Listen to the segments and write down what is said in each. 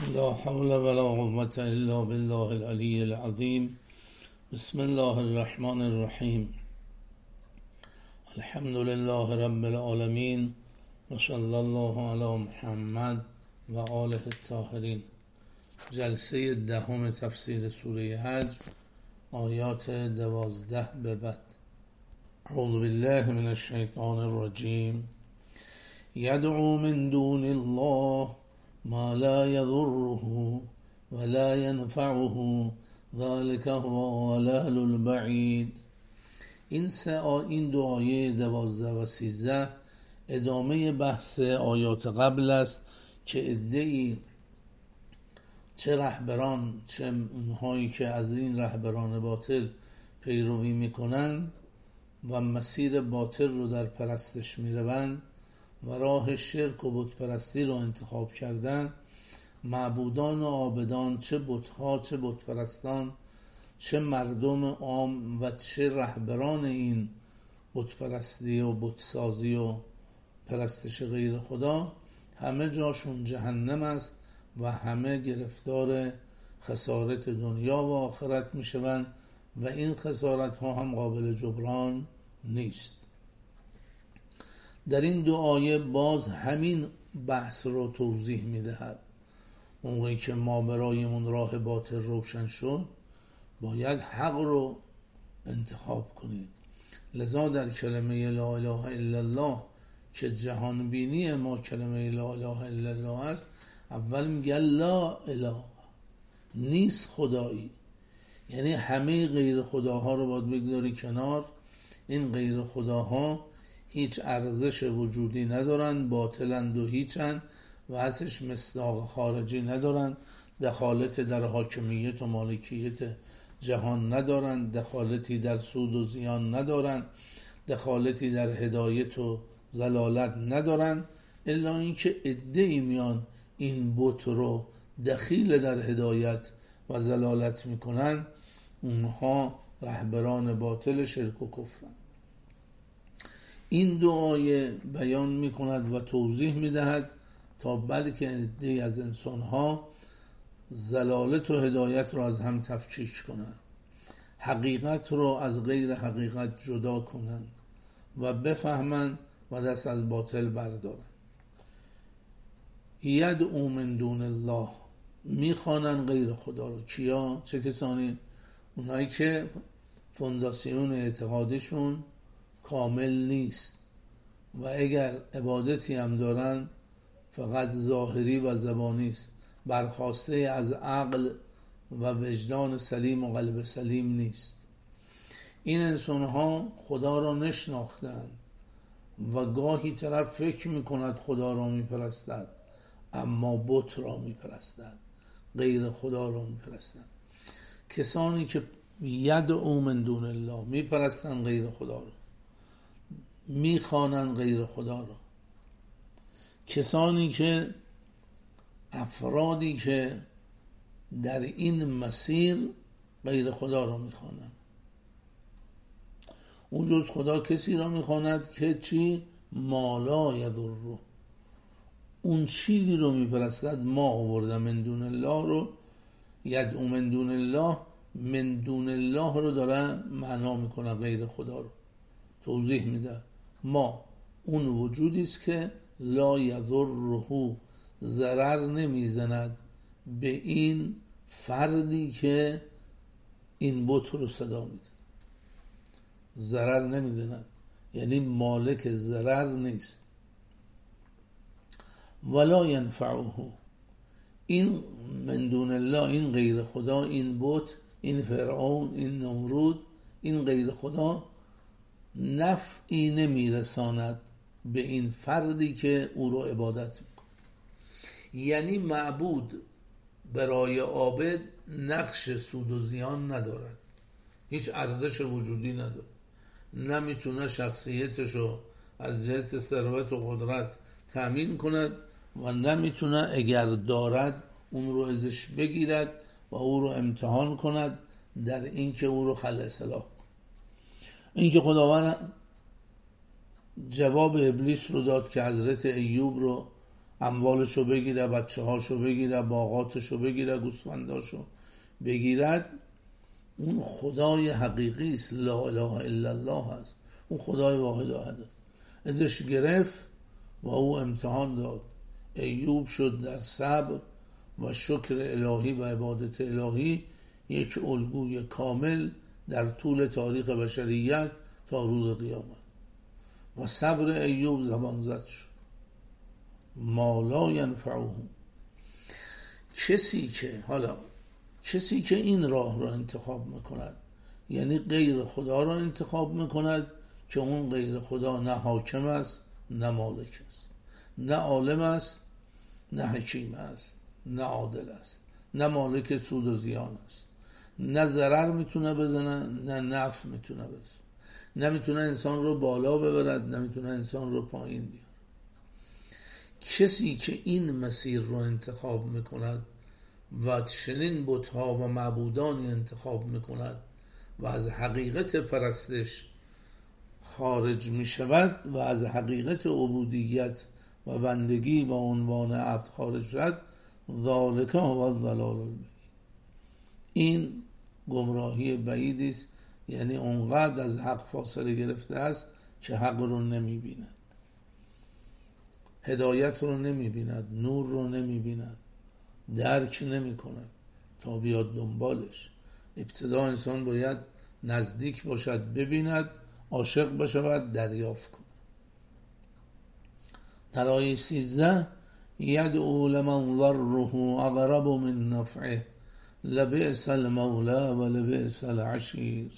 لا حول ولا قوة إلا بالله العلي العظيم. بسم الله الرحمن الرحیم. الحمد لله رب العالمین و صلی الله علی محمد و آله الطاهرین. جلسه دهم تفسیر سوره حج، آیات 12 به بعد. اعوذ بالله من الشیطان الرجیم. یدعو من دون الله ما لا يضره ولا ينفعه ذلك هو الضلال البعید. این دو آیه 12 و 13 ادامه بحث آیات قبل است که عده‌ای، چه رهبران چه اونهایی که از این رهبران باطل پیروی میکنن و مسیر باطل رو در پرستش میروند و راه شرک و بت پرستی رو انتخاب کردن، معبودان و عابدان، چه بت‌ها چه بت پرستان، چه مردم عام و چه رهبران این بت پرستی و بت سازی و پرستش غیر خدا، همه جاشون جهنم است و همه گرفتار خسارت دنیا و آخرت میشوند و این خسارت ها هم قابل جبران نیست. در این دو آیه باز همین بحث رو توضیح میدهد. موقعی که ما برایمون راه باطل روشن شد، باید حق رو انتخاب کنید. لذا در کلمه لا اله الا الله که جهان بینی ما کلمه لا اله الا الله است، اول میگه لا اله، نیست خدایی، یعنی همه غیر خداها رو باید بگذاری کنار. این غیر خداها هیچ ارزش وجودی ندارن، باطلند و هیچن و ازش مصداق خارجی ندارن، دخالت در حاکمیت و مالکیت جهان ندارن، دخالتی در سود و زیان ندارن، دخالتی در هدایت و ضلالت ندارن، الا اینکه عده‌ای میان این بت رو دخیل در هدایت و ضلالت میکنن. اونها رهبران باطل شرک و کفرن. این دو آیه بیان میکند و توضیح میدهد تا بلکه عده‌ای از انسانها ضلالت و هدایت رو از هم تفکیک کنند، حقیقت رو از غیر حقیقت جدا کنند و بفهمند و دست از باطل بردارند. یدعو من دون الله، میخوانن غیر خدا رو. کیا؟ چه کسانی؟ اونایی که فونداسیون اعتقادشون کامل نیست و اگر عبادتی هم دارن فقط ظاهری و زبانی است، برخواسته از عقل و وجدان سلیم و قلب سلیم نیست. این انسانها خدا را نشناختند و گاهی طرف فکر میکند خدا را میپرستد اما بت را میپرستد، غیر خدا را میپرستد. کسانی که یدعو من دون الله، میپرستند غیر خدا را، میخوانند غیر خدا را. کسانی که افرادی که در این مسیر غیر خدا را میخوانند، او جز خدا کسی را میخواند که چی؟ ما لا یضره، اون چیزی رو میپرستد. ما آوردن من دون الله رو، یدعو من دون الله، من دون الله رو داره معنا میکنه، غیر خدا رو توضیح میده. ما اون وجودی است که لا یضره، ضرر نمیزند به این فردی که این بت رو صدا میده، ضرر نمیزند، یعنی مالک ضرر نیست. ولا ینفعه، این من دون الله، این غیر خدا، این بت، این فرعون، این نمرود، این غیر خدا نفعی نمیرساند به این فردی که او رو عبادت میکنه. یعنی معبود برای عابد نقش سود و زیان ندارد، هیچ ارزش وجودی نداره، نمیتونه شخصیتشو از جهت ثروت و قدرت تأمین کند و نمیتونه اگر دارد اون رو ازش بگیرد و او رو امتحان کند در اینکه او رو خلع اصلاح کند. اینکه خداوند جواب ابلیس رو داد که حضرت ایوب رو اموالشو بگیره، بچه هاشو بگیره، باغاتشو بگیره، گوسفنداشو بگیرد، اون خدای حقیقی است، لا اله الا الله هست، اون خدای واحد احد است. ازش گرفت و او امتحان داد. ایوب شد در صبر و شکر الهی و عبادت الهی یک الگوی کامل در طول تاریخ بشریت تا روز قیامت. و صبر ایوب زبان زد شد. ما لا ینفعه، کسی که این راه را انتخاب میکند، یعنی غیر خدا را انتخاب میکند، که اون غیر خدا نه حاکم است نه مالک است، نه عالم است نه حکیم است، نه عادل است، نه مالک سود و زیان است، نه ضرر میتونه بزنه نه نفع میتونه برسونه، نمیتونه انسان رو بالا ببرد نمیتونه انسان رو پایین بیاره. کسی که این مسیر رو انتخاب میکند و چنین بت‌ها و معبودانی انتخاب میکند و از حقیقت پرستش خارج میشود و از حقیقت عبودیت و بندگی و عنوان عبد خارج شد، ذالک هو الضلال البعید، این گمراهی بعیدی است. یعنی اونقدر از حق فاصله گرفته است که حق رو نمیبیند، هدایت رو نمیبیند، نور رو نمیبیند، درک نمیکند تا بیاد دنبالش. ابتدا انسان باید نزدیک باشد، ببیند، عاشق بشود، دریافت کند. در آیه 13 یدعو لمن ضره اقرب من نفعه لبئس المولا و لبئس العشیر،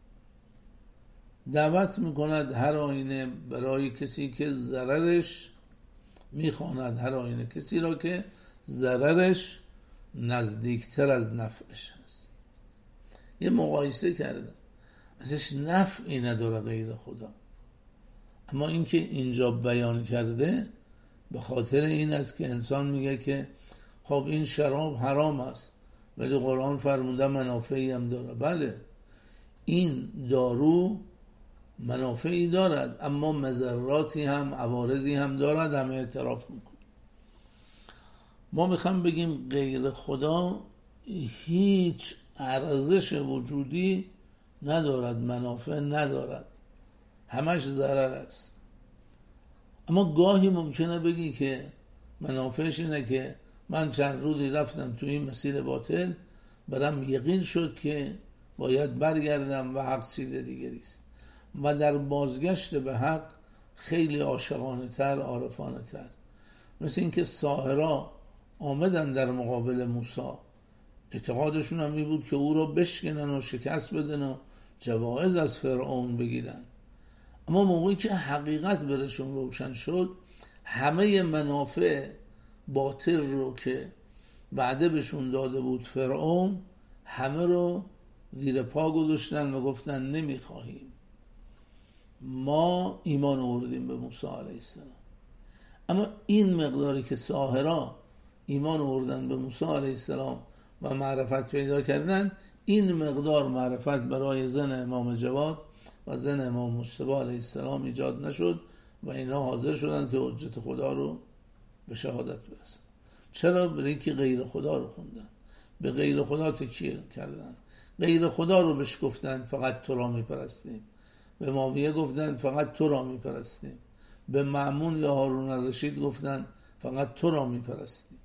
دعوت میکند هر آینه برای کسی که ضررش میخواند، هر آینه کسی را که ضررش نزدیکتر از نفعش هست. یه مقایسه کرده، ازش نفعی نداره غیر خدا، اما اینکه اینجا بیان کرده به خاطر این است که انسان میگه که خب این شراب حرام است ولی قرآن فرموده منافعی هم داره. بله، این دارو منافعی دارد اما مضراتی هم، عوارضی هم دارد، همه اعتراف میکن. ما میخوام بگیم غیر خدا هیچ ارزش وجودی ندارد، منافع ندارد، همش ضرر است. اما گاهی ممکنه بگی که منافعش اینه که من چند روزی رفتم تو این مسیر باطل، برام یقین شد که باید برگردم و حق چیز دیگری است و در بازگشت به حق خیلی عاشقانه تر، عارفانه تر. مثل اینکه ساحرها آمدن در مقابل موسی، اعتقادشون هم این بود که او را بشکنن و شکست بدن و جوایز از فرعون بگیرن، اما موقعی که حقیقت برشون روشن شد، همه منافع باطل رو که وعده بهشون داده بود فرعون، همه رو زیر پا گذاشتن و گفتن نمیخواهیم، ما ایمان آوردیم به موسی علیه السلام. اما این مقداری که ساحرها ایمان آوردن به موسی علیه السلام و معرفت پیدا کردن، این مقدار معرفت برای زن امام جواد و زن امام مجتبی علیه السلام ایجاد نشد و اینا حاضر شدن که حجت خدا رو به شهادت برسن. چرا؟ برای اینکه غیر خدا رو خوندن، به غیر خدا تکیه کردن، غیر خدا رو بهش گفتن فقط تو را میپرستیم، به معاویه گفتن فقط تو را میپرستیم، به مأمون یا هارون الرشید گفتن فقط تو را میپرستیم.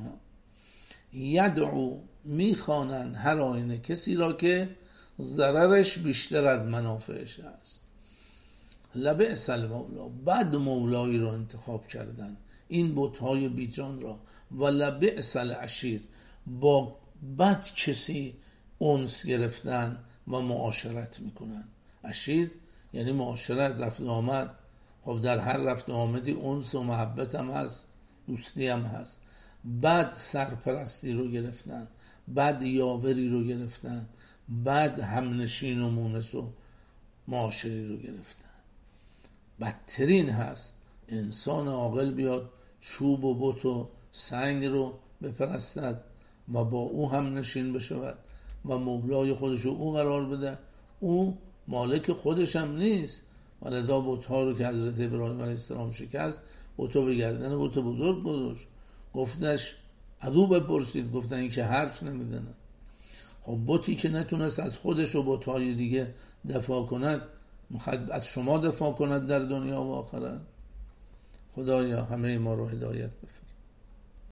یدعو، میخوانن هر آینه کسی را که ضررش بیشتر از منافعش است. لبئس المولا، بد مولایی رو انتخاب کردن این بت‌های بیجان را، و لبئس العشیر، با بد کسی انس گرفتن و معاشرت میکنن. عشیر یعنی معاشرت، رفت و آمد. خب در هر رفت و آمدی انس و محبت هم هست، دوستی هم هست. بد سرپرستی رو گرفتن، بد یاوری رو گرفتن، بد همنشین و مونس و معاشری رو گرفتن. بدترین هست انسان عاقل بیاد چوب و بت و سنگ رو بپرستد و با او هم نشین بشود و مولای خودش رو او قرار بده. او مالک خودش هم نیست، ولذا بت‌ها رو که حضرت ابراهیم علیه السلام شکست بتو به گردن بت بزرگ گذاشت، گفتش عدو بپرسید، گفتن این که حرف نمیزنه. خب بتی که نتونست از خودش و بت‌های دیگه دفاع کند میخواد از شما دفاع کند در دنیا و آخرت. خدایا همه ما رو هدایت بفرما.